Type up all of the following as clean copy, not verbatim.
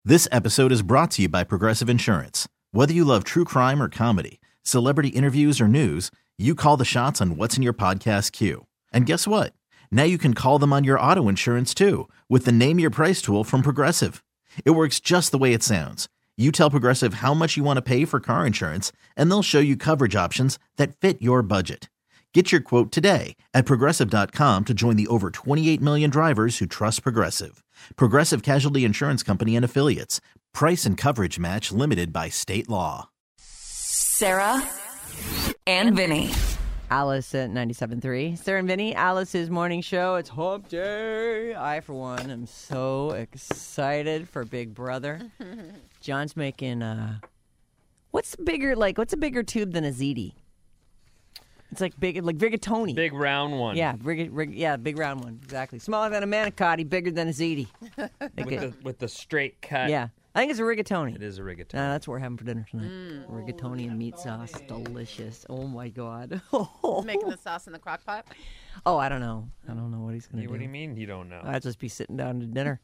This episode is brought to you by Progressive Insurance. Whether you love true crime or comedy, celebrity interviews or news, you call the shots on what's in your podcast queue. And guess what? Now you can call them on your auto insurance too with the Name Your Price tool from Progressive. It works just the way it sounds. You tell Progressive how much you want to pay for car insurance, and they'll show you coverage options that fit your budget. Get your quote today at Progressive.com to join the over 28 million drivers who trust Progressive. Progressive Casualty Insurance Company and Affiliates. Price and coverage match limited by state law. Sarah and Vinny. Alice at 97.3. Sarah and Vinny, Alice's morning show. It's hump day. I, for one, am so excited for Big Brother. John's making, what's a bigger tube than a ziti? It's like big, like rigatoni. Big round one. Yeah, big round one. Exactly. Smaller than a manicotti, bigger than a ziti. With the straight cut. Yeah. I think it's a rigatoni. It is a rigatoni. That's what we're having for dinner tonight. Rigatoni and meat sauce. Delicious. Oh, my God. He's making the sauce in the crock pot? Oh, I don't know. I don't know what he's going to do. What do you mean you don't know? I'll just be sitting down to dinner.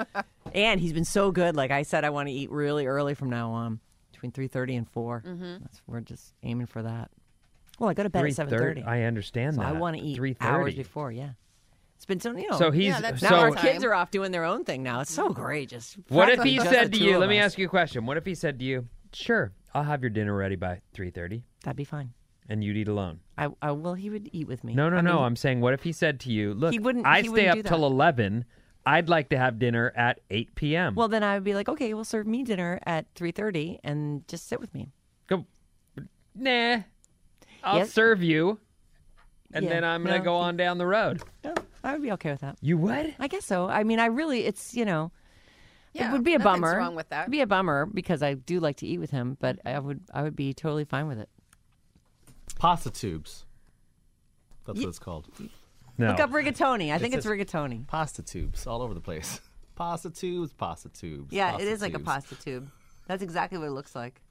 And he's been so good. Like I said, I want to eat really early from now on, between 3:30 and 4. We're just aiming for that. Well, I go to bed at 7:30. I understand so that. I want to eat 3:30. hours before, yeah. It's been so, So he's now our kids are off doing their own thing now. It's so great. What if he just said the to two you, of let me us. ask you a question. What if he said to you, sure, I'll have your dinner ready by 3:30 That'd be fine. and you'd eat alone? Well, he would eat with me. No. I'm saying, what if he said to you, look, I stay wouldn't up do till that. 11. I'd like to have dinner at 8 p.m. Well, then I would be like, okay, well, serve me dinner at 3:30 and just sit with me. Go, nah, I'll Yes. serve you, and Yeah, then I'm going to no, go on down the road. No, I would be okay with that. You would? I guess so. I mean, it's, Yeah, it would be a nothing's bummer. wrong with that. It'd be a bummer because I do like to eat with him, but I would be totally fine with it. Pasta tubes. That's what it's called. No. Look up rigatoni. I think it's rigatoni. Pasta tubes all over the place. Pasta tubes, pasta tubes. Yeah, pasta it is like a tubes. pasta tube. That's exactly what it looks like.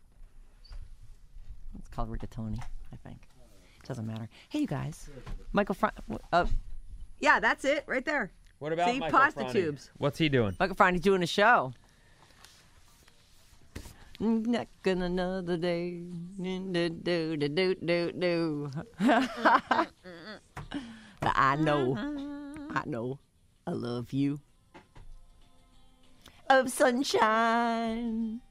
It's called rigatoni, I think. It doesn't matter. Hey, you guys. Michael yeah, that's it right there. What about See, Michael pasta Franti? tubes. What's he doing? Michael Franti's doing a show. Not gonna another day. Do. I know. I love you. Of sunshine.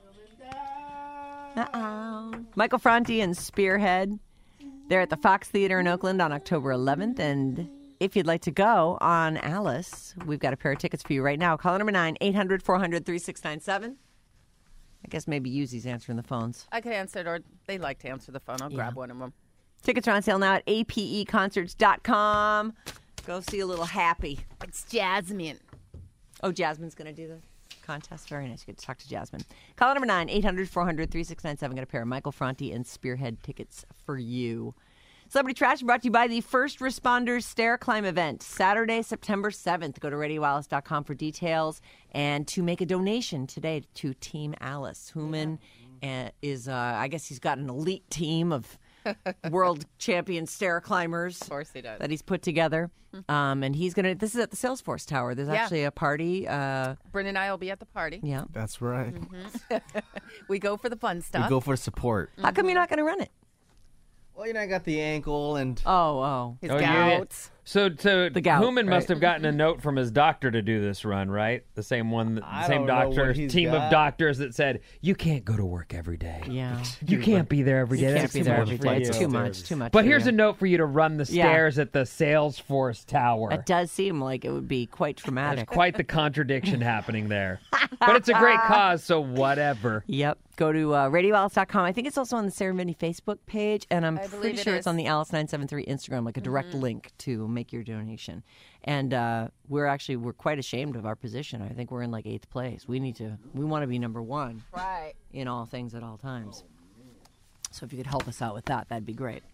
Michael Franti and Spearhead. They're at the Fox Theater in Oakland on October 11th. And if you'd like to go on Alice, we've got a pair of tickets for you right now. Caller number 9, 800-400-3697. I guess maybe Yuzi's answering the phones. I could answer it, or they like to answer the phone. I'll grab one of them. Tickets are on sale now at apeconcerts.com. Go see a little Happy. It's Jasmine. Oh, Jasmine's going to do the contest. Very nice. You get to talk to Jasmine. Caller number 9, 800-400-3697. Got a pair of Michael Franti and Spearhead tickets for you. Celebrity Trash brought to you by the First Responders Stair Climb event, Saturday, September 7th. Go to RadioAlice.com for details and to make a donation today to Team Alice. Human is, I guess he's got an elite team of world champion stair climbers. Of course he does. That he's put together. And he's going to, this is at the Salesforce Tower. There's actually a party. Bryn and I will be at the party. Yeah. That's right. We go for the fun stuff. We go for support. How come you're not going to run it? Well, I got the ankle and... Oh. His yeah. gout. So The gout, Human must right? have gotten a note from his doctor to do this run, right? The same one, the I same don't know doctor, what he's team of got. doctors that said, you can't go to work every day. Yeah. You can't be there every day. You can't That's be too there much every for day. you. It's too much. But for here's you. a note for you to run the Yeah. stairs at the Salesforce Tower. It does seem like it would be quite There's traumatic. quite the contradiction happening there. But it's a great cause, so whatever. Yep. Go to RadioAlice.com. I think it's also on the Sarah and Vinny Facebook page, and I'm I pretty believe it sure is. it's on the Alice 973 Instagram, like a direct link to make your donation. And we're quite ashamed of our position. I think we're in like 8th place. We want to be number 1 Right. in all things at all times. So if you could help us out with that, that'd be great.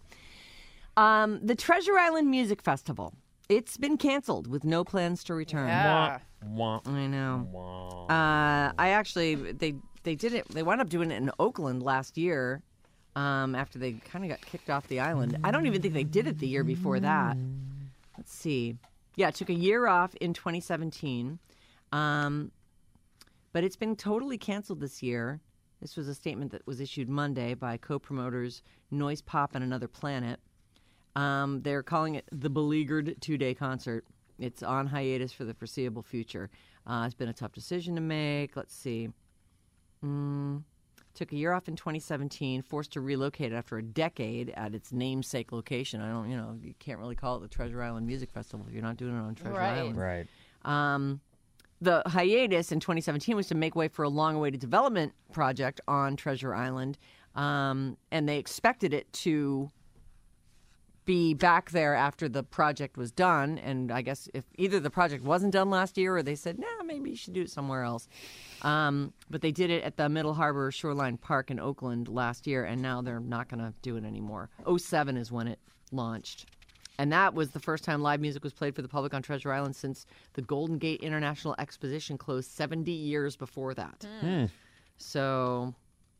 The Treasure Island Music Festival. It's been canceled with no plans to return. Yeah. Wah, I know. wah. They did it. They wound up doing it in Oakland last year after they kind of got kicked off the island. I don't even think they did it the year before that. Let's see. Yeah, it took a year off in 2017. But it's been totally canceled this year. This was a statement that was issued Monday by co-promoters Noise Pop and Another Planet. They're calling it the Beleaguered 2-day concert. It's on hiatus for the foreseeable future. It's been a tough decision to make. Let's see. Took a year off in 2017, forced to relocate after a decade at its namesake location. You can't really call it the Treasure Island Music Festival if you're not doing it on Treasure Island. Right. The hiatus in 2017 was to make way for a long-awaited development project on Treasure Island, and they expected it to be back there after the project was done. And I guess if either the project wasn't done last year or they said, nah, maybe you should do it somewhere else. But they did it at the Middle Harbor Shoreline Park in Oakland last year, and now they're not going to do it anymore. 2007 is when it launched. And that was the first time live music was played for the public on Treasure Island since the Golden Gate International Exposition closed 70 years before that. So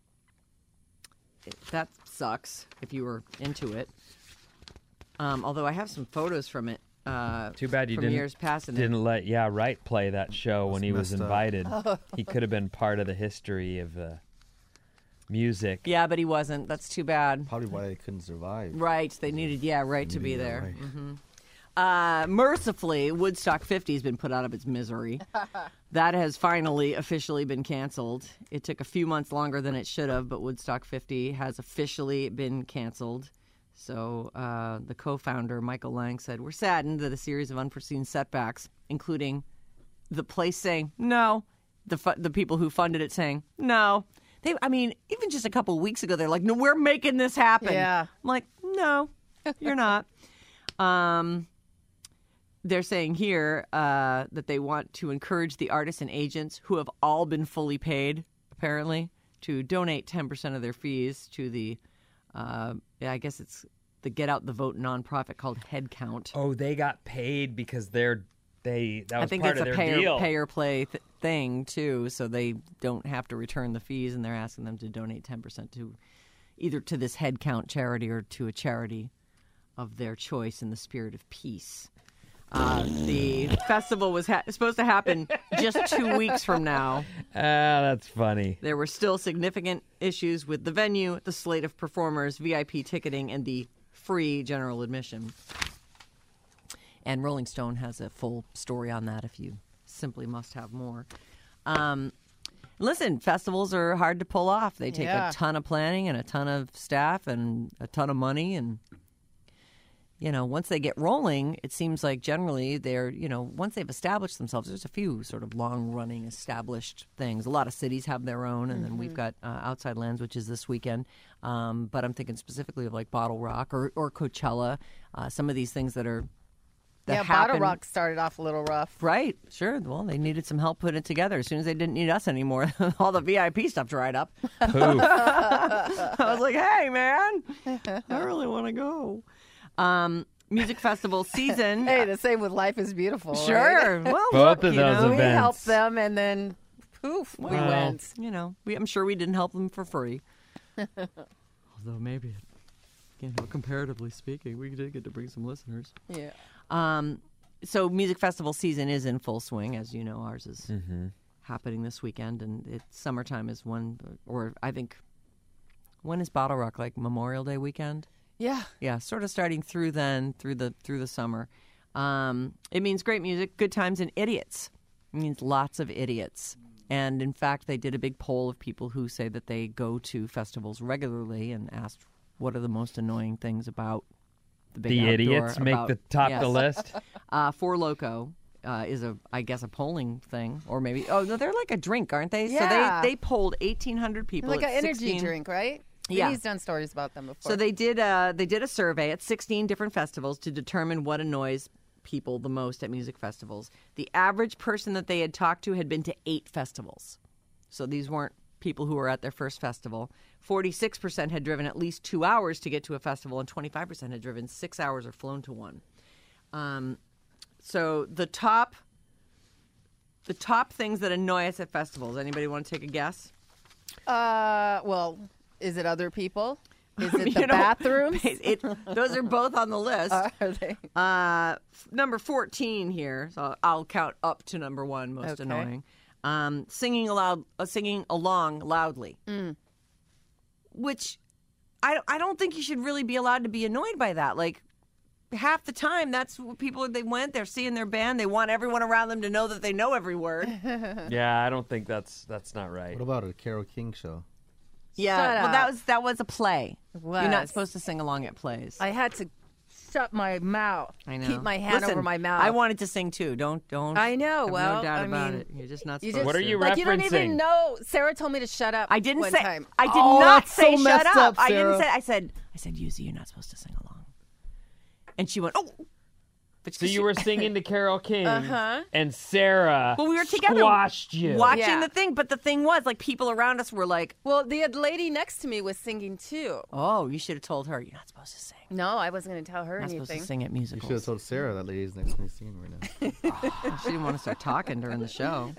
that sucks if you were into it. Although I have some photos from it. Too bad you from years past. didn't let Wright play that show when he was invited. He could have been part of the history of music. Yeah, but he wasn't. That's too bad. Probably why they couldn't survive. Right. They needed, Wright to be there. Mercifully, Woodstock 50 has been put out of its misery. That has finally officially been canceled. It took a few months longer than it should have, but Woodstock 50 has officially been canceled. So the co-founder, Michael Lang, said, "We're saddened that a series of unforeseen setbacks, including the place saying no, the people who funded it saying no." Even just a couple of weeks ago, they're like, "No, we're making this happen." Yeah. I'm like, "No, you're not." They're saying here that they want to encourage the artists and agents who have all been fully paid, apparently, to donate 10% of their fees to the I guess it's the Get Out the Vote nonprofit called Headcount. Oh, they got paid because that was I think part it's of a their deal. pay or play thing too, so they don't have to return the fees, and they're asking them to donate 10% to either to this Headcount charity or to a charity of their choice in the spirit of peace. The festival was supposed to happen just 2 weeks from now. That's funny. There were still significant issues with the venue, the slate of performers, VIP ticketing, and the free general admission. And Rolling Stone has a full story on that if you simply must have more. Listen, festivals are hard to pull off. They take a ton of planning and a ton of staff and a ton of money, and once they get rolling, it seems like generally they're, once they've established themselves, there's a few sort of long-running established things. A lot of cities have their own, and then we've got Outside Lands, which is this weekend. But I'm thinking specifically of like Bottle Rock or Coachella, some of these things that happen. Bottle Rock started off a little rough. Right, sure. Well, they needed some help putting it together. As soon as they didn't need us anymore, all the VIP stuff dried up. Poof. I was like, hey, man, I really want to go. Music festival season. Hey, the same with Life is Beautiful. Sure. Right? Well, Both look, of those We events. helped them, and then poof, we went. I'm sure we didn't help them for free. Although maybe, comparatively speaking, we did get to bring some listeners. Yeah. So music festival season is in full swing, as you know. Ours is happening this weekend, and summertime is or I think, when is Bottle Rock? Like Memorial Day weekend? Yeah. Yeah, sort of starting through the summer. It means great music, good times, and idiots. It means lots of idiots. And in fact, they did a big poll of people who say that they go to festivals regularly and asked what are the most annoying things about the big outdoor. Idiots make the top of the list. Four Loko is I guess a polling thing, or maybe no, they're like a drink, aren't they? Yeah. So they polled 1,800 people. Like at an energy 16 drink, right? Yeah. He's done stories about them before. So they did a survey at 16 different festivals to determine what annoys people the most at music festivals. The average person that they had talked to had been to 8 festivals. So these weren't people who were at their first festival. 46% had driven at least 2 hours to get to a festival, and 25% had driven 6 hours or flown to one. So the top things that annoy us at festivals. Anybody want to take a guess? Well, is it other people? Is it the bathrooms? Those are both on the list. Are they? Number 14 here, so I'll count up to number 1, most Okay. annoying. singing along loudly, which I don't think you should really be allowed to be annoyed by that. Like, half the time, that's what they're seeing their band. They want everyone around them to know that they know every word. Yeah, I don't think that's not right. What about a Carole King show? Yeah, Shut well, up. that was a play. Was. You're not supposed to sing along at plays. I had to shut my mouth. I know. Keep my hand Listen, over my mouth. I wanted to sing too. Don't. I know. Have Well, no doubt I about mean, it. You're just not you supposed What are to. you Like, you don't referencing? even know. Sarah told me to shut up. I didn't one say. time. I did Oh, not that's say so shut messed up. up, I didn't Sarah. say. I said, Yuzi, you're not supposed to sing along. And she went, oh. But So you were singing to Carole King, Uh-huh. and Sarah Well, we were together squashed you. watching Yeah. the thing. But the thing was, like, people around us were like, Well, the lady next to me was singing too. oh, you should have told her you're not supposed to sing. No, I wasn't going to tell her You're not anything. supposed to sing at You should have musicals. told Sarah that lady's next to me singing right now. She didn't want to start talking during the show.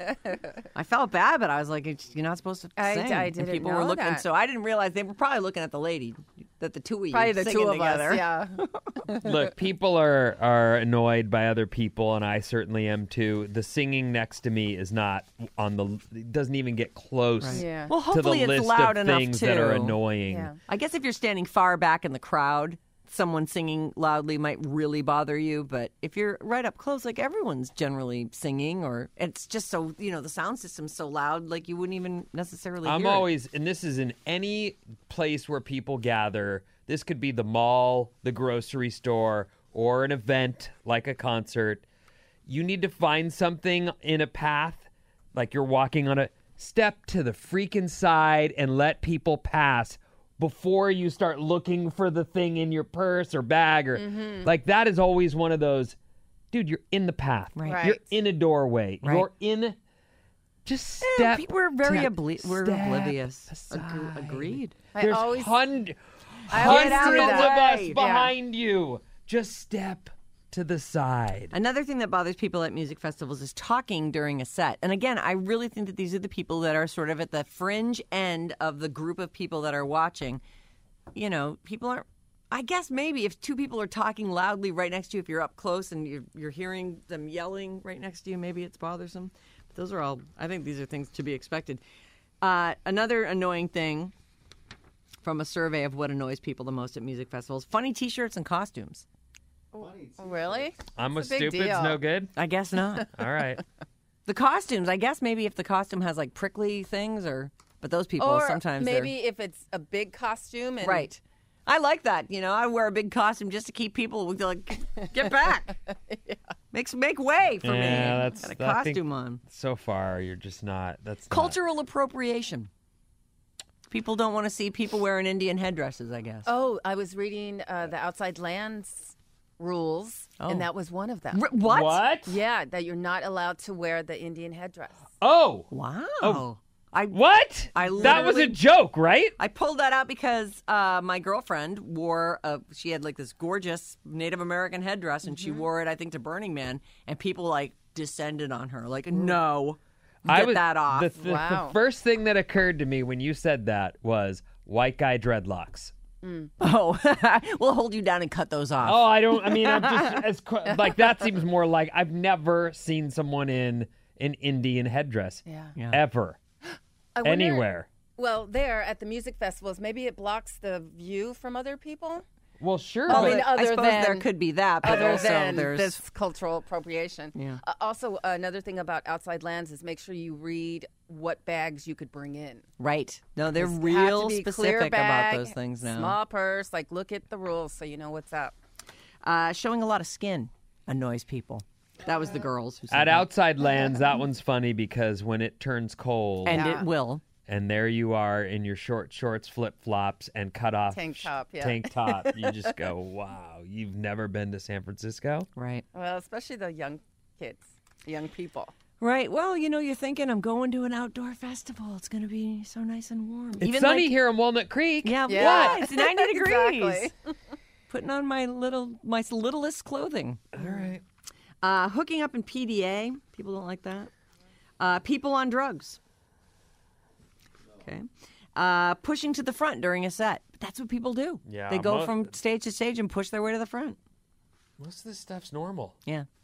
I felt bad, but I was like, you're not supposed to I sing. didn't and people were know looking, that. so I didn't realize they were probably looking at the lady, that the two of you Probably the singing two of together. us. Yeah. Look, people are annoyed by other people, and I certainly am too. The singing next to me is not on the. It doesn't even get close Yeah. Well, to hopefully the it's list loud of enough things too. that are annoying. Yeah. I guess if you're standing far back in the crowd, someone singing loudly might really bother you. But if you're right up close, like everyone's generally singing, or it's just so, the sound system's so loud, like you wouldn't even necessarily I'm hear it. always, and this is in any place where people gather. This could be the mall, the grocery store, or an event like a concert. You need to find something in a path, like you're walking on a step to the freaking side and let people pass before you start looking for the thing in your purse or bag or like that is always one of those, dude, you're in the path. Right. You're in a doorway. Right. You're in just Yeah, step. we're very to- we're step oblivious. aside. Agreed. There's I always hundreds always Get out of of the us way. behind you. Just step to the side. Another thing that bothers people at music festivals is talking during a set. And again, I really think that these are the people that are sort of at the fringe end of the group of people that are watching. People aren't. I guess maybe if two people are talking loudly right next to you, if you're up close and you're hearing them yelling right next to you, maybe it's bothersome. But those are all, I think these are things to be expected. Another annoying thing from a survey of what annoys people the most at music festivals, funny T-shirts and costumes. really. I'm a It's a big stupid's deal. no good. I guess not. All right. The costumes, I guess maybe if the costume has like prickly things but those people Or sometimes maybe if it's a big costume and right. I like that. I wear a big costume just to keep people like, get back. Make way for me. Yeah, that's Got a I think costume on. So far, you're just not. That's not- Cultural appropriation. People don't want to see people wearing Indian headdresses, I guess. Oh, I was reading the Outside Lands rules, Oh. and that was one of them. What? What? Yeah, that you're not allowed to wear the Indian headdress. Oh, Wow. Oh. I what? That was a literally- joke, right? I pulled that out because my girlfriend she had like this gorgeous Native American headdress and she wore it, I think, to Burning Man, and people like descended on her. Like, no, get that off. Wow. The first thing that occurred to me when you said that was white guy dreadlocks. Oh, we'll hold you down and cut those off. Oh, I'm just like that seems more like I've never seen someone in an Indian headdress Yeah. ever I wonder- anywhere. Well, there at the music festivals, maybe it blocks the view from other people. Well, sure, I but mean, I other suppose than there could be that, but other also than there's this cultural appropriation. Yeah. Also, another thing about Outside Lands is make sure you read what bags you could bring in. right. No, they're It has to real be clear specific bag, about those things now. Small purse, like look at the rules so you know what's up. Showing a lot of skin annoys people. That was the girls who said at that. Outside Lands, that one's funny because when it turns cold, and Yeah. it will. and there you are in your short shorts, flip flops, and cut off Tank top, yeah. tank top. You just go, wow, you've never been to San Francisco? Right. Well, especially the young kids, young people. Right. Well, you're thinking I'm going to an outdoor festival. It's going to be so nice and warm. It's sunny here in Walnut Creek. Yeah. Yeah. What? It's 90 degrees. Exactly. Putting on my littlest clothing. All right. Hooking up in PDA. People don't like that. People on drugs. Okay. Pushing to the front during a set. That's what people do. Yeah, They go from stage to stage and push their way to the front. Most of this stuff's normal. Yeah.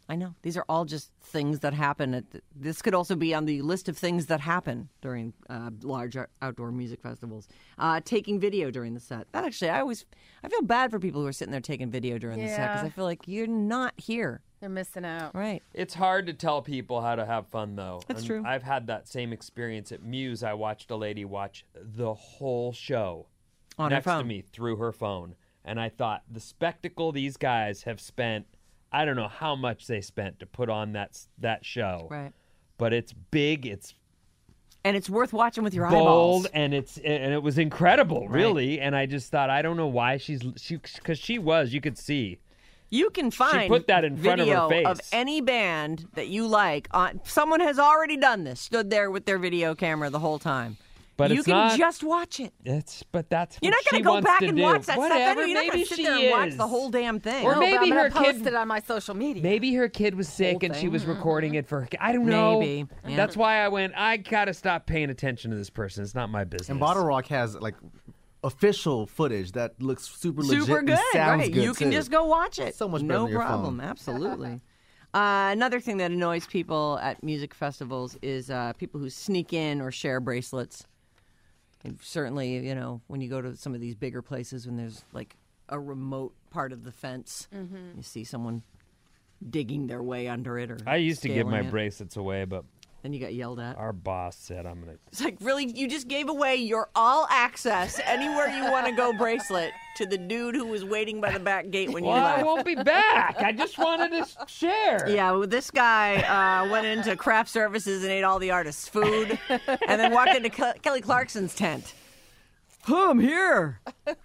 I know. These are all just things that happen. This could also be on the list of things that happen during large outdoor music festivals. Taking video during the set. That actually, I feel bad for people who are sitting there taking video during the set because I feel like you're not here. They're missing out. Right. It's hard to tell people how to have fun, though. That's And true. I've had that same experience at Muse. I watched a lady watch the whole show On her next to phone. me through her phone. And I thought, the spectacle these guys have spent, I don't know how much they spent to put on that show. Right. But it's big, it's And it's worth watching with your bold, eyeballs. and it was incredible, really. And I just thought, I don't know why because you could see. You can find put that in front of her video face. of any band that you like. Someone has already done this, stood there with their video camera the whole time. But you it's can not- just watch it. But that's You're what not going she to go wants back to and do. watch that Whatever, stuff. You're not maybe going to sit she there and watch is. the whole damn thing. Or No, maybe but I'm her gonna post kid- it on my social media. Maybe her kid was sick and she was recording it for her kid. I don't know. Maybe, yeah. That's why I went, I got to stop paying attention to this person. It's not my business. And Bottle Rock has like official footage that looks super legit. Super and good, sounds right? good You can too. just go watch it. So much better no than your problem. phone. Absolutely. Another thing that annoys people at music festivals is people who sneak in or share bracelets. And certainly, when you go to some of these bigger places when there's like a remote part of the fence, you see someone digging their way under it. Or I used to give my scaling it. bracelets away, but Then you got yelled at. our boss said I'm going to. It's like, really? You just gave away your all access anywhere you want to go bracelet to the dude who was waiting by the back gate when you Well, I left. won't be back. I just wanted to share. Yeah, well, this guy went into craft services and ate all the artists' food, and then walked into Kelly Clarkson's tent. Oh, I'm here.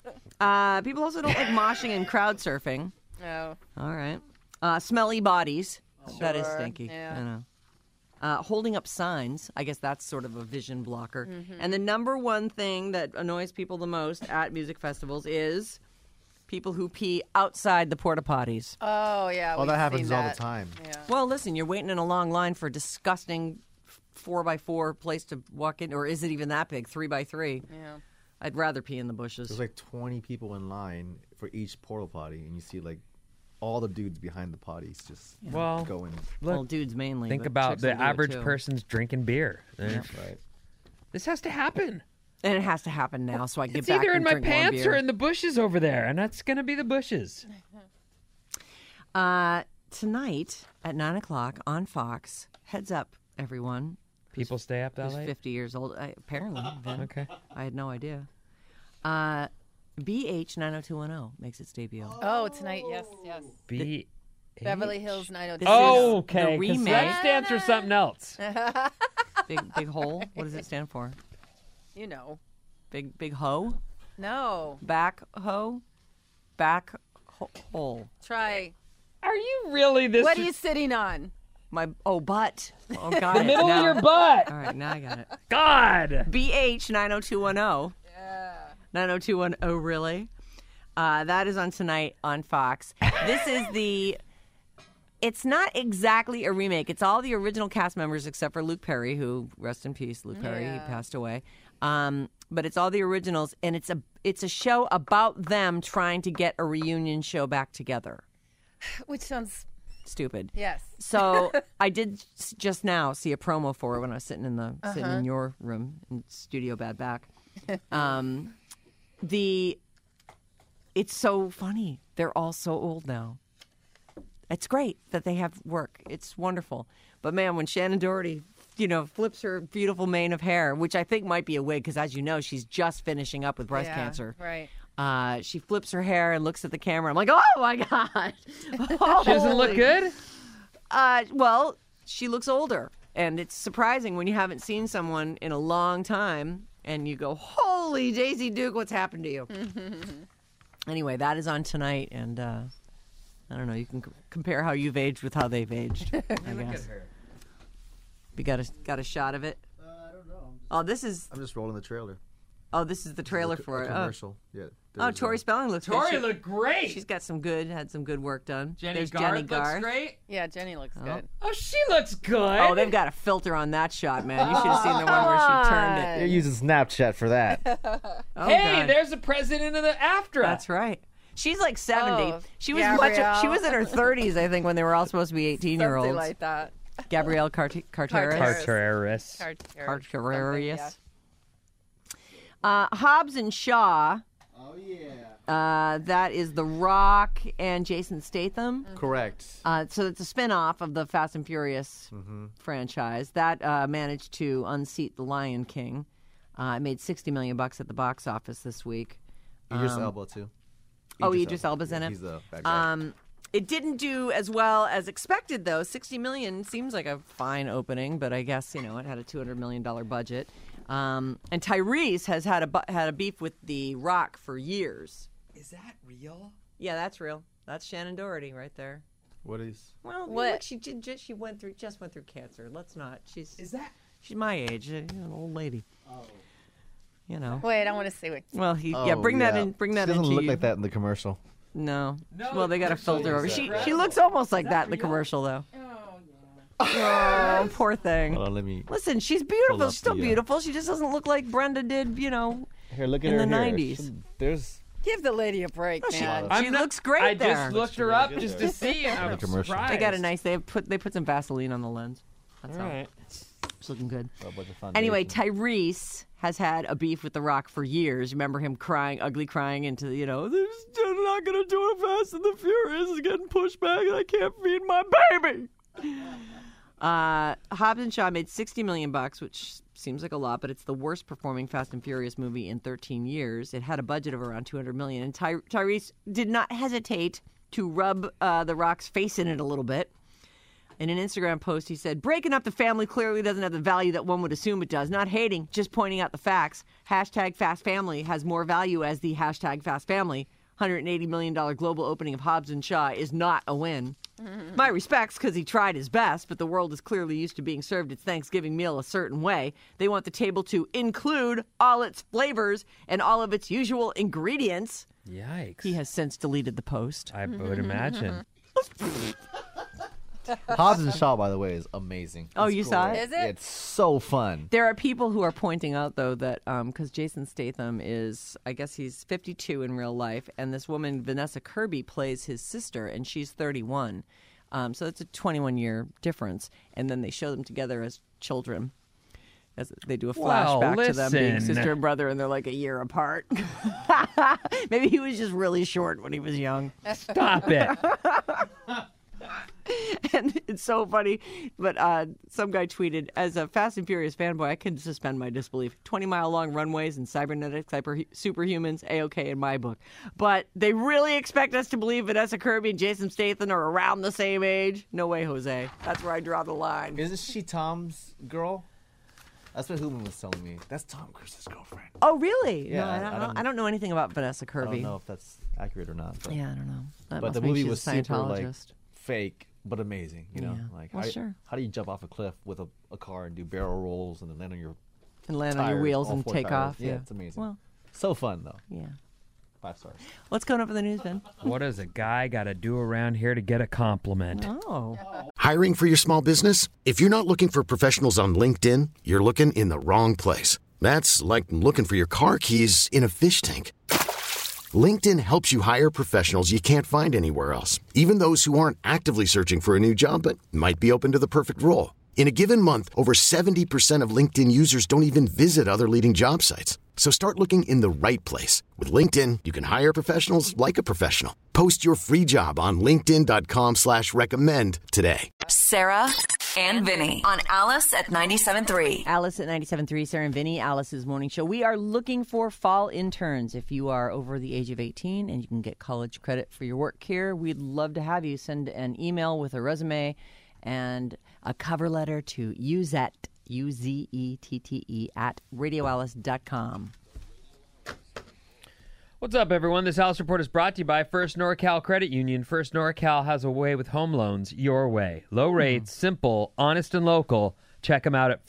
People also don't like moshing and crowd surfing. No. All right. Smelly bodies. That is Sure, stinky. yeah. I know. Holding up signs. I guess that's sort of a vision blocker. And the number one thing that annoys people the most at music festivals is people who pee outside the porta potties. Oh, yeah. Oh, we've that happens seen all that. the time. Yeah. Well, listen, you're waiting in a long line for a disgusting 4x4 place to walk in, or is it even that big? 3x3. Yeah. I'd rather pee in the bushes. There's like 20 people in line for each portal potty, and you see like all the dudes behind the potties just Well, going. Well, Look, dudes mainly. think but about chicks the will do it, average too. person's drinking beer. Right. This has to happen. And it has to happen now, so I can get It's back either in and my drink more pants beer. or in the bushes over there, and that's going to be the bushes. Tonight at 9 o'clock on Fox. Heads up, everyone. People stay up that Who's late? 50 years old? Apparently. Vin. Okay. I had no idea. BH 90210 makes its debut. Oh, tonight, yes, yes. B. Beverly Hills 90210. Oh, the okay. 'cause remake. that stands for something else. Big hole. What does it stand for? You know. Big hoe? No. Back hoe? Back hole. Try. Are you really this? What are you sitting on? My butt. Oh, got the it. middle now. of your butt. All right, now I got it. God. BH 90210. Yeah. 90210, really? That is on tonight on Fox. This is it's not exactly a remake. It's all the original cast members except for Luke Perry, who, rest in peace, Luke Perry, he passed away. But it's all the originals, and it's a show about them trying to get a reunion show back together. Which sounds, Stupid. yes. So I did just now see a promo for it when I was sitting in your room in Studio Bad Back. It's so funny. They're all so old now. It's great that they have work. It's wonderful. But man, when Shannon Doherty, flips her beautiful mane of hair, which I think might be a wig because, as you know, she's just finishing up with breast Yeah, cancer. Right. She flips her hair and looks at the camera. I'm like, oh my god, She doesn't look good? Well, she looks older, and it's surprising when you haven't seen someone in a long time, and you go, "Holy Daisy Duke, what's happened to you?" Anyway, that is on tonight, and I don't know. You can compare how you've aged with how they've aged. I guess. We got a shot of it. I don't know. Oh, this is I'm just rolling the trailer. this is the trailer for it. Oh, Commercial. Yeah. Tori Spelling looks good. Tori looked great. She's got had some good work done. Jenny There's Garth Jenny looks Garth. great. Yeah, Jenny looks good. Oh, she looks good. Oh, they've got a filter on that shot, man. You should have seen the one where she turned it. You're using Snapchat for that. Oh, Hey, God. there's the president of the AFTRA. That's right. She's like 70. Oh, She was Gabrielle. she was in her 30s, I think, when they were all supposed to be 18-year-olds. Something like that. Gabrielle Carteris. Carteris. Carteris. Hobbs and Shaw. Oh yeah. That is The Rock and Jason Statham. Correct. So it's a spin-off of the Fast and Furious franchise. That managed to unseat The Lion King. It made $60 million at the box office this week. Idris Elba too. Idris Elba's in it. He's the bad guy. It didn't do as well as expected, though. $60 million seems like a fine opening, but I guess, it had a $200 million budget. And Tyrese has had a beef with The Rock for years. Is that real? Yeah, that's real. That's Shannon Doherty right there. What is? Well, What? look, she went through cancer. Let's not. She's that? she's my age, an old lady. Oh. Wait, I want to see what. Well, Oh, bring that in. Bring that She doesn't into look you. like that in the commercial. No. No, Well, they got to it's filter over. actually She looks almost like that in the real? commercial, though. Oh, poor thing. Hold on, let me. Listen, she's beautiful. Pull up She's still the, beautiful. She just doesn't look like Brenda did, Here, look at in her the hair. 90s. There's. Give the lady a break, man. She looks great I there. just looked her up just to see, and I'm commercial. surprised. They got a nice. They put some Vaseline on the lens. That's all. Right. It's looking good. A bunch of foundation. Anyway, Tyrese has had a beef with The Rock for years. Remember him ugly crying into they're not going to do it Fast and the Furious is getting pushed back and I can't feed my baby. Hobbs and Shaw made $60 million, which seems like a lot, but it's the worst performing Fast and Furious movie in 13 years. It had a budget of around $200 million, and Tyrese did not hesitate to rub The Rock's face in it a little bit. In an Instagram post, he said, breaking up the family clearly doesn't have the value that one would assume it does. Not hating, just pointing out the facts. Hashtag Fast Family has more value as the hashtag Fast Family. $180 million global opening of Hobbs and Shaw is not a win. My respects, because he tried his best, but the world is clearly used to being served its Thanksgiving meal a certain way. They want the table to include all its flavors and all of its usual ingredients. Yikes. He has since deleted the post. I would imagine. Hobbs and Shaw, by the way, is amazing. Oh, It's you saw it? Is it? It's so fun. There are people who are pointing out, though, that because Jason Statham is, I guess he's 52 in real life, and this woman, Vanessa Kirby, plays his sister, and she's 31. So it's a 21-year difference. And then they show them together as children. As they do a Well, flashback to them being listen. sister and brother, and they're like a year apart. Maybe he was just really short when he was young. Stop it. And it's so funny, but some guy tweeted, as a Fast and Furious fanboy, I can suspend my disbelief. 20-mile-long runways and cybernetic superhumans, A-OK in my book. But they really expect us to believe Vanessa Kirby and Jason Statham are around the same age? No way, Jose. That's where I draw the line. Isn't she Tom's girl? That's what Hooman was telling me. That's Tom Cruise's girlfriend. Oh, really? Yeah, No, I don't know anything about Vanessa I Kirby. don't know if that's accurate or not. But, Yeah, I don't know. That but must the mean movie she's was a super like Scientologist. fake but amazing. You know, Yeah. like Well, how, sure. how do you jump off a cliff with a car and do barrel rolls and then land on your And land on your tires, wheels all and 4 take tires? off. Yeah, it's amazing. Well, So fun though. yeah. 5 stars. What's going on for the news, Ben? What does a guy got to do around here to get a compliment? Oh. Hiring for your small business? If you're not looking for professionals on LinkedIn, you're looking in the wrong place. That's like looking for your car keys in a fish tank. LinkedIn helps you hire professionals you can't find anywhere else, even those who aren't actively searching for a new job but might be open to the perfect role. In a given month, over 70% of LinkedIn users don't even visit other leading job sites. So start looking in the right place. With LinkedIn, you can hire professionals like a professional. Post your free job on linkedin.com/recommend today. Sarah and Vinny on Alice at 97.3. Alice at 97.3, Sarah and Vinny, Alice's morning show. We are looking for fall interns. If you are over the age of 18 and you can get college credit for your work here, we'd love to have you. Send an email with a resume and a cover letter to uzette, U-Z-E-T-T-E, at radioalice.com. What's up, everyone? This Alice Report is brought to you by First NorCal Credit Union. First NorCal has a way with home loans your way. Low rates, simple, honest, and local. Check them out at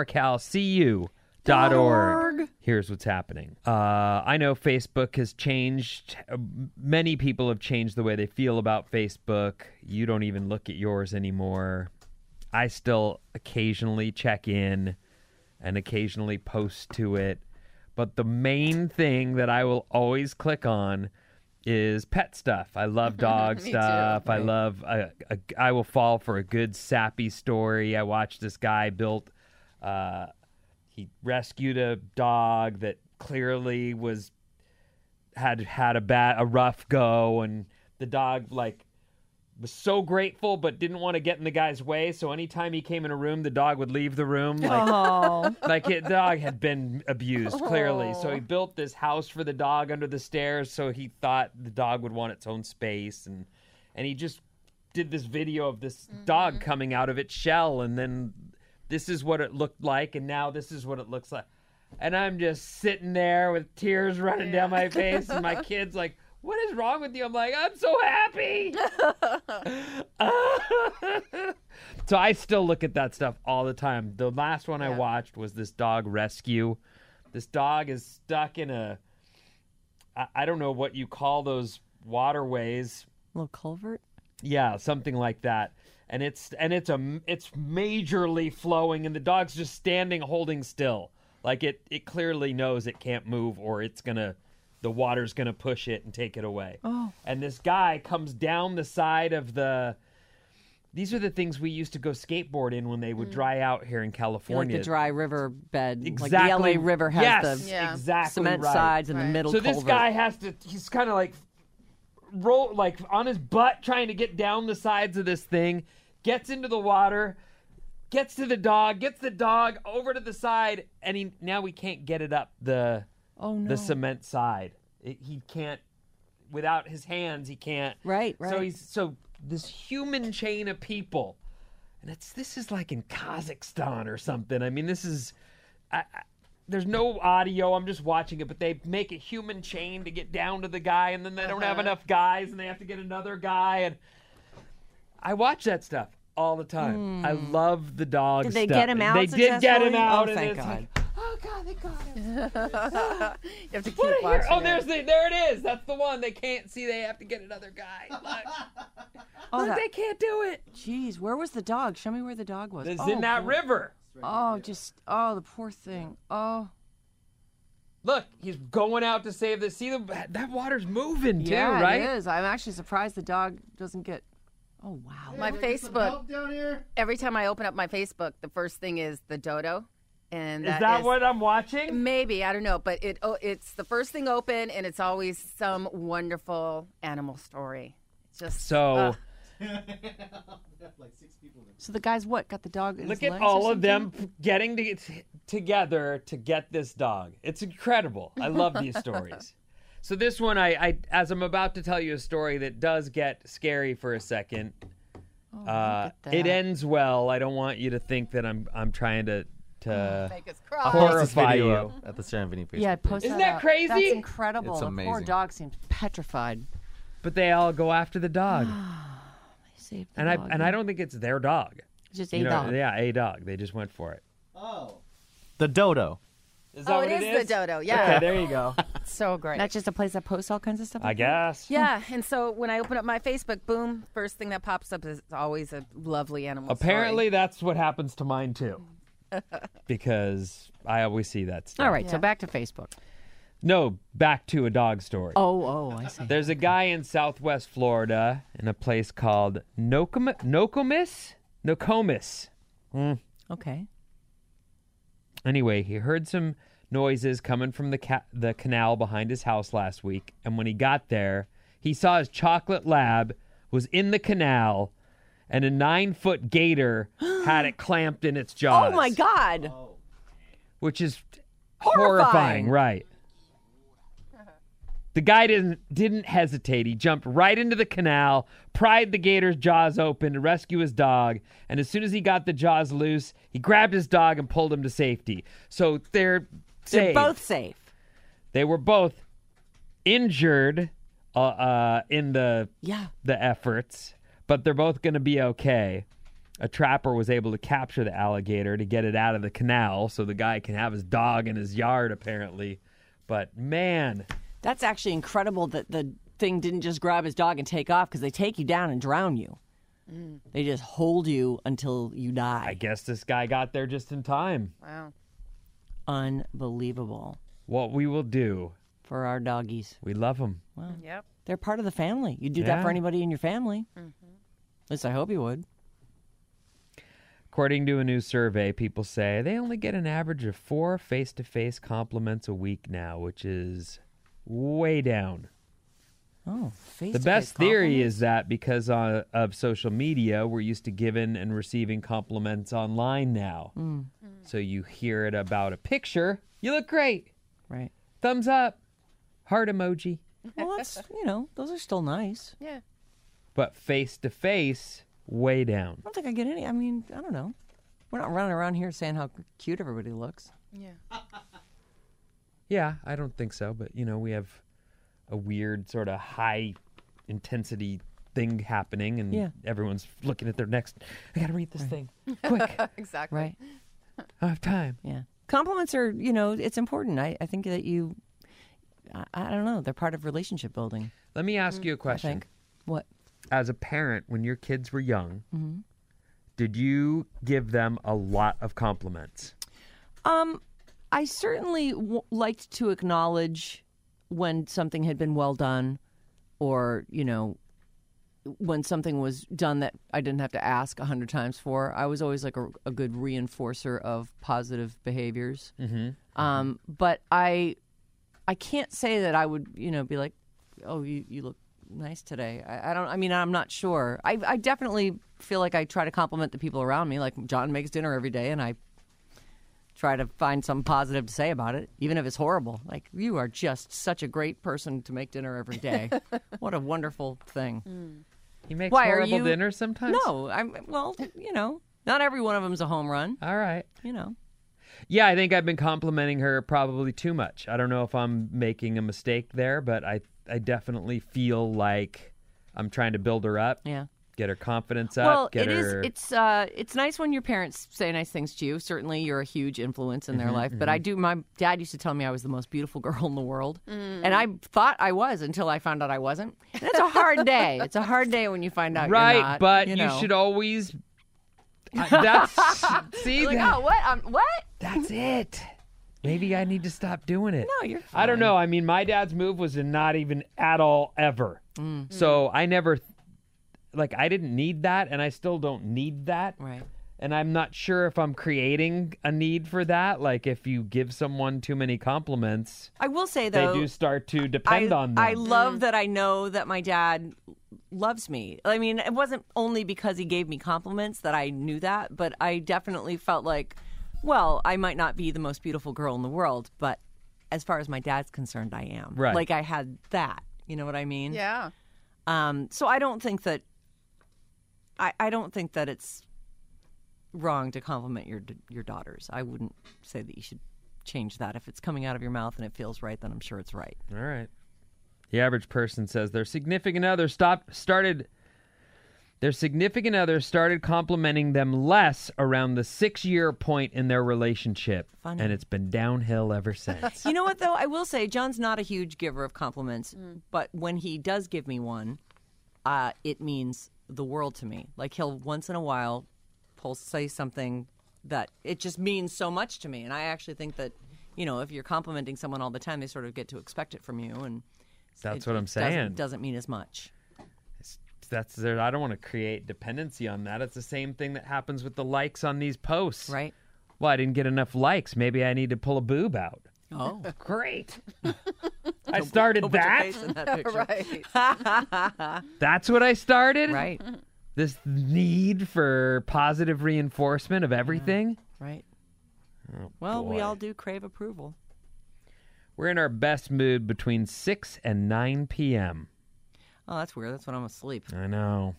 firstnorcalcu.org. Here's what's happening. I know Facebook has changed. Many people have changed the way they feel about Facebook. You don't even look at yours anymore. I still occasionally check in and occasionally post to it. But the main thing that I will always click on is pet stuff. I love dog Me stuff. too. I love. I will fall for a good sappy story. I watched this guy built. He rescued a dog that clearly had a rough go, and the dog was so grateful but didn't want to get in the guy's way. So anytime he came in a room, the dog would leave the room. The dog had been abused, clearly. So he built this house for the dog under the stairs, so he thought the dog would want its own space. And he just did this video of this dog coming out of its shell, and then this is what it looked like, and now this is what it looks like. And I'm just sitting there with tears running down my face, and my kid's like, what is wrong with you? I'm like, I'm so happy. So I still look at that stuff all the time. The last one I watched was this dog rescue. This dog is stuck in I don't know what you call those waterways. A little culvert? Yeah, something like that. And it's majorly flowing, and the dog's just standing holding still. Like it clearly knows it can't move, or the water's going to push it and take it away. Oh. And this guy comes down the side of these are the things we used to go skateboard in when they would dry out here in California. Like the dry river bed. Exactly. Like the LA River has the exactly cement right. sides in the middle So culvert. this guy he's kind of like roll on his butt trying to get down the sides of this thing, gets into the water, gets to the dog, gets the dog over to the side, and now we can't get it up the cement side. He can't, without his hands, he can't. Right. So this human chain of people, and this is like in Kazakhstan or something. I mean, this is, there's no audio. I'm just watching it, but they make a human chain to get down to the guy, and then they don't have enough guys, and they have to get another guguy. And I watch that stuff all the time. I love the dog stuff. Did they get him out They did get him successfully? out. Oh, and thank it's God. like, oh, God, they got him. You have to keep What a hero. watching. Oh, it. there it is. That's the one. They can't see. They have to get another guy. Look, they can't do it. Jeez, where was the dog? Show me where the dog was. It's in that river. The poor thing. Oh. Look, he's going out to save the. See, that water's moving too, Yeah, right? it is. I'm actually surprised the dog doesn't get. Oh, wow. My Facebook. Every time I open up my Facebook, the first thing is the dodo, and Is that what I'm watching? Maybe, I don't know, but it's the first thing open, and it's always some wonderful animal story. It's just So So the guy's what? Got the dog in look his at legs or all of something? them getting together to get this dog. It's incredible. I love these stories. So this one, I as I'm about to tell you a story that does get scary for a second. Oh, look at It that. ends well. I don't want you to think that I'm trying to make us cry. horrify you. up at the Sarah and Vinny Facebook Yeah, post Isn't that that up. crazy? That's incredible. It's The poor amazing. dog seems petrified. But they all go after the dog, Saved the and dog. I don't think it's their dog. It's just You a know, dog. Yeah, a dog. They just went for it. The dodo. Is Oh, it is the dodo. Yeah. Okay, there you go. So great. That's just a place that posts all kinds of stuff. I like guess. Yeah, and so when I open up my Facebook, boom, first thing that pops up is always a lovely animal Apparently, story. that's what happens to mine too, because I always see that that. stuff. All right, so Yeah. back to Facebook. No, back to a dog story. Oh, I see. There's a guy in Southwest Florida in a place called Nokomis. Okay. Anyway, he heard some noises coming from the canal behind his house last week, and when he got there, he saw his chocolate lab was in the canal, and a 9-foot gator had it clamped in its jaws. Oh my God. Which is Horrifying. horrifying, right? The guy didn't hesitate. He jumped right into the canal, pried the gator's jaws open to rescue his dog, and as soon as he got the jaws loose, he grabbed his dog and pulled him to safety. So they're They're safe. both safe. They were both injured in the efforts, but they're both going to be okay. A trapper was able to capture the alligator to get it out of the canal so the guy can have his dog in his yard, apparently. But, man, That's actually incredible that the thing didn't just grab his dog and take off, because they take you down and drown you. They just hold you until you die. I guess this guy got there just in time. Wow. Unbelievable. What we will do for our doggies. We love them. Well, Yep. they're part of the family. You'd do that Yeah. for anybody in your family. At least I hope you would. According to a new survey, people say they only get an average of 4 face-to-face compliments a week now, which is way down. Oh, The best theory is that because of social media, we're used to giving and receiving compliments online now. So you hear it about a picture, you look great, Right. thumbs up, heart emoji. Well, that's, those are still nice. Yeah. But face-to-face, way down. I don't think I get any. I mean, I don't know. We're not running around here saying how cute everybody looks. Yeah. Yeah, I don't think so. But, we have a weird sort of high-intensity thing happening, and everyone's looking at their next, I got to read this thing. Quick. Exactly. Right. I don't have time. Yeah. Compliments are, it's important. I think that I don't know, they're part of relationship building, Let me ask you a I question. think. What? As a parent, when your kids were young, did you give them a lot of compliments? I certainly liked to acknowledge when something had been well done, or, when something was done that I didn't have to ask 100 times for. I was always like a good reinforcer of positive behaviors. But I can't say that I would, be like, oh, you look nice today. I'm not sure. I definitely feel like I try to compliment the people around me. Like John makes dinner every day, and I try to find some positive to say about it, even if it's horrible. Like, you are just such a great person to make dinner every day. What a wonderful thing. He makes Why, are horrible you- dinner sometimes? No, not every one of them's a home run. All right. Yeah, I think I've been complimenting her probably too much. I don't know if I'm making a mistake there, but I definitely feel like I'm trying to build her up, get her confidence up. Well, get it is. her... It's nice when your parents say nice things to you. Certainly, you're a huge influence in their life. But my dad used to tell me I was the most beautiful girl in the world, and I thought I was until I found out I wasn't. And it's a hard day. It's a hard day when you find out Right, you're not. but you you know. should always. That's see You're like, that- oh, what? What? That's it. Maybe I need to stop doing it. No, you're I don't fine. know. I mean, my dad's move was to not even at all ever. So I never, I didn't need that, and I still don't need that. Right. And I'm not sure if I'm creating a need for that. Like, if you give someone too many compliments, I will say they though, do start to depend on them. I love that I know that my dad loves me. I mean, it wasn't only because he gave me compliments that I knew that, but I definitely felt like, well, I might not be the most beautiful girl in the world, but as far as my dad's concerned, I am. Right. Like, I had that. You know what I mean? Yeah. So I don't think that I don't think that it's wrong to compliment your daughters. I wouldn't say that you should change that. If it's coming out of your mouth and it feels right, then I'm sure it's right. All right. The average person says their significant other started complimenting them less around the 6-year point in their relationship. Funny. And it's been downhill ever since. You know what, though? I will say John's not a huge giver of compliments, but when he does give me one, it means the world to me. Like, he'll once in a while say something that it just means so much to me. And I actually think that, if you're complimenting someone all the time, they sort of get to expect it from you. And That's it what I'm saying. Doesn't mean as much. I don't want to create dependency on that. It's the same thing that happens with the likes on these posts. Right? Well, I didn't get enough likes. Maybe I need to pull a boob out. Oh. Great. I started Don't put your that. face in that picture. Right. That's what I started? Right. This need for positive reinforcement of everything? Right. Oh, Well, we boy. all do crave approval. We're in our best mood between 6 and 9 p.m. Oh, that's weird. That's when I'm asleep. I know.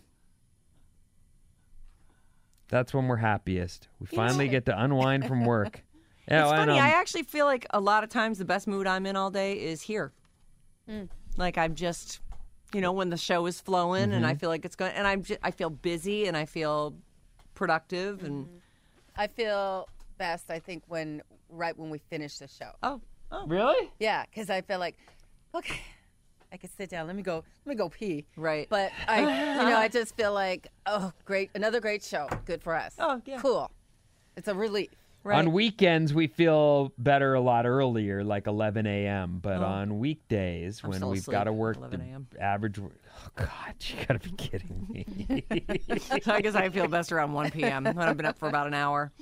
That's when we're happiest. We finally get to unwind from work. Yeah, It's and, funny. I actually feel like a lot of times the best mood I'm in all day is here. Like, I'm just, when the show is flowing and I feel like it's going, and I feel busy and I feel productive and I feel best, I think, right when we finish the show. oh, Really? Yeah, because I feel like, okay, I can sit down. Let me go pee. right. But I just feel like, oh, great, another great show. Good for us. Oh, yeah. Cool. It's a relief. Right. On weekends, we feel better a lot earlier, like 11 a.m. But on weekdays, I'm when still we've asleep got to at work 11 a.m.. the average... Oh, God, you got to be kidding me. So I guess I feel best around 1 p.m. when I've been up for about an hour.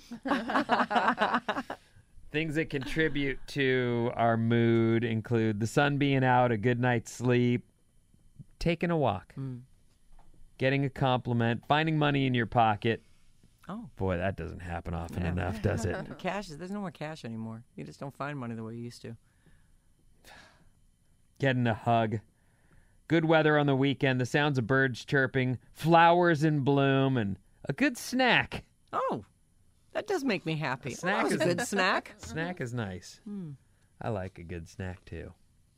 Things that contribute to our mood include the sun being out, a good night's sleep, taking a walk, getting a compliment, finding money in your pocket. Oh. Boy, that doesn't happen often enough, does it? There's no more cash anymore. You just don't find money the way you used to. Getting a hug. Good weather on the weekend, the sounds of birds chirping, flowers in bloom, and a good snack. Oh, that does make me happy. Snack That was is a good snack. Snack is nice. I like a good snack, too.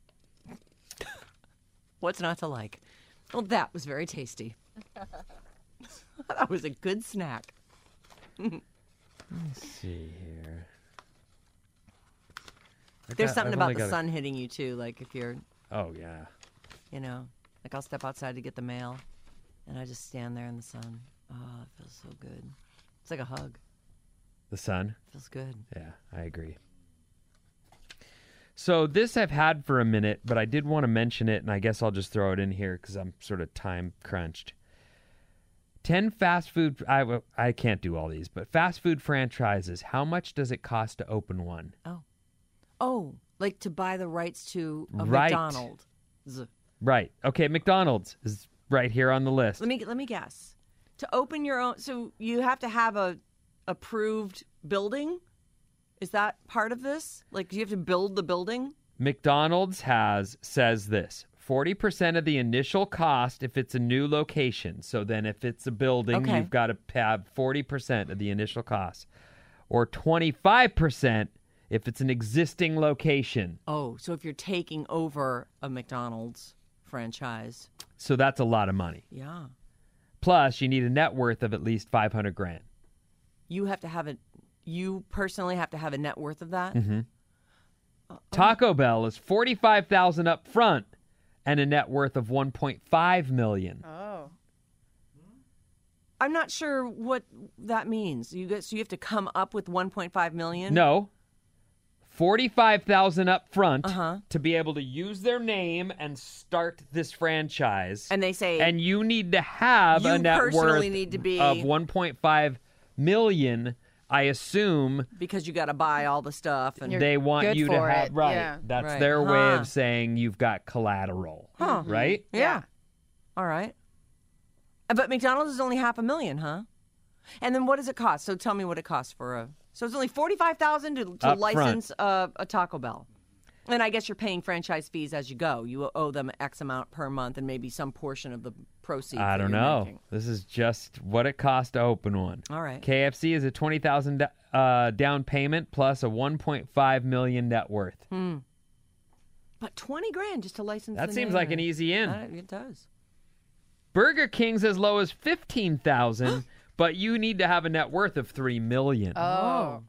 What's not to like? Well, that was very tasty. That was a good snack. Let's see here. There's something about the sun hitting you, too. Like if you're, Oh, yeah. like I'll step outside to get the mail, and I just stand there in the sun. Oh, it feels so good. It's like a hug. The sun? It feels good. Yeah, I agree. So this I've had for a minute, but I did want to mention it, and I guess I'll just throw it in here because I'm sort of time crunched. 10 fast food, I can't do all these, but fast food franchises, how much does it cost to open one? Oh, like to buy the rights to a Right. McDonald's. Right. Okay, McDonald's is right here on the list. Let me guess. To open your own, so you have to have a approved building? Is that part of this? Like, do you have to build the building? McDonald's says this. 40% of the initial cost if it's a new location. So then if it's a building, Okay. you've got to have 40% of the initial cost. Or 25% if it's an existing location. Oh, so if you're taking over a McDonald's franchise. So that's a lot of money. Yeah. Plus, you need a net worth of at least $500,000. You personally have to have a net worth of that? Mm-hmm. Taco Bell is $45,000 up front and a net worth of $1.5 million. Oh. I'm not sure what that means. So you have to come up with 1.5 million? No. $45,000 up front Uh-huh. to be able to use their name and start this franchise. And they say And you need to have you a net worth personally need to be- of $1.5 million, I assume. because you got to buy all the stuff and You're They want good you to for have it, right. yeah. That's Right. their way Huh. of saying you've got collateral. Huh. Right? Yeah. All right. But McDonald's is only $500,000, huh? And then what does it cost? So tell me what it costs for a. So it's only $45,000 to Up front. license a Taco Bell. And I guess you're paying franchise fees as you go. You owe them X amount per month and maybe some portion of the proceeds. I that don't you're know. making. This is just what it costs to open one. All right. KFC is a $20,000 down payment plus a $1.5 million net worth. But $20,000 just to license. That the seems name like an and- easy in. It does. Burger King's as low as $15,000, but you need to have a net worth of $3 million. Oh.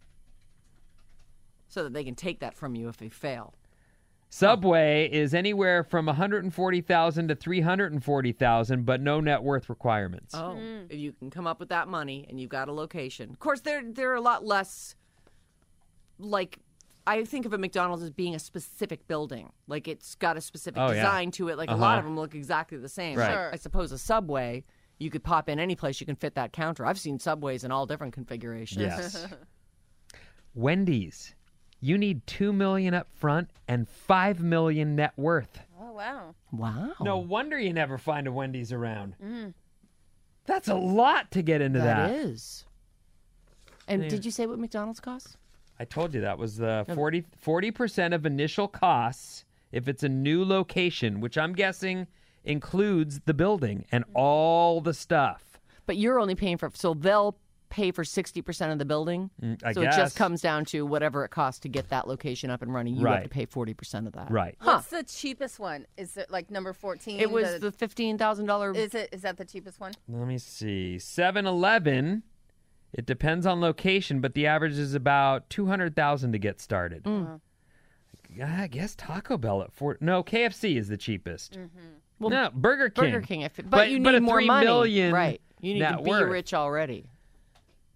So that they can take that from you if they fail. Subway is anywhere from $140,000 to $340,000, but no net worth requirements. Oh, if you can come up with that money and you've got a location. Of course, they're a lot less. Like, I think of a McDonald's as being a specific building. Like, it's got a specific Oh, yeah. design to it. Like, a lot of them look exactly the same. Right. Like, Sure. I suppose a Subway, you could pop in any place you can fit that counter. I've seen Subways in all different configurations. Yes. Wendy's, you need $2 million up front and $5 million net worth. Oh, wow. Wow. No wonder you never find a Wendy's around. That's a lot to get into that. That is. And did you say what McDonald's costs? I told you that was the 40% of initial costs if it's a new location, which I'm guessing includes the building and all the stuff. But you're only paying for, so they'll pay for 60% of the building. I so guess. it just comes down to whatever it costs to get that location up and running. You have Right. to pay 40% of that. Right. What's the cheapest one? Is it like number 14? It was the $15,000. Is that the cheapest one? Let me see. 7-Eleven, it depends on location, but the average is about $200,000 to get started. I guess Taco Bell at No, KFC is the cheapest. Well, No, Burger King. Burger King, but you need a more $3 money, million right? You need to net be worth. rich already.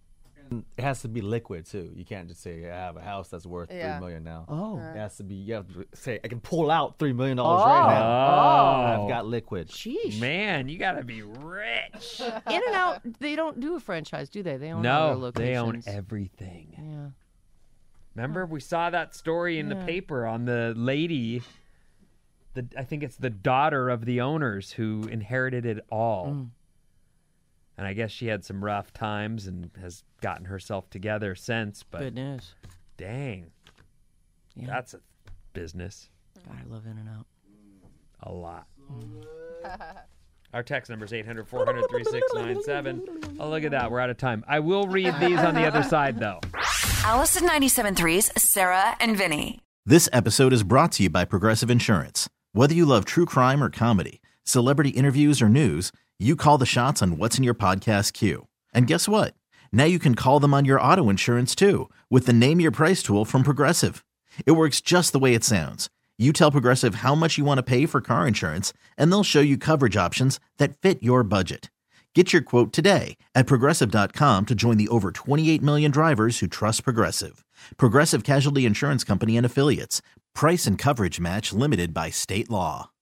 It has to be liquid too. You can't just say I have a house that's worth Yeah. $3 million now. Oh. It has to be. You have to say I can pull out $3 million right now. I've got liquid. Sheesh. Man, you gotta be rich. In-N-Out, they don't do a franchise, do they? They own all their No, locations. they own everything. Yeah. Remember, we saw that story in the paper on the lady. I think it's the daughter of the owners who inherited it all. And I guess she had some rough times and has gotten herself together since. But Good news. dang, Yeah. that's a business. God, I love In-N-Out. A lot. Our text number is 800-400-3697. Oh, look at that. We're out of time. I will read these on the other side, though. Alice at 97.3's Sarah and Vinny. This episode is brought to you by Progressive Insurance. Whether you love true crime or comedy, celebrity interviews or news, you call the shots on what's in your podcast queue. And guess what? Now you can call them on your auto insurance too with the Name Your Price tool from Progressive. It works just the way it sounds. You tell Progressive how much you want to pay for car insurance, and they'll show you coverage options that fit your budget. Get your quote today at Progressive.com to join the over 28 million drivers who trust Progressive. Progressive Casualty Insurance Company and Affiliates. Price and coverage match limited by state law.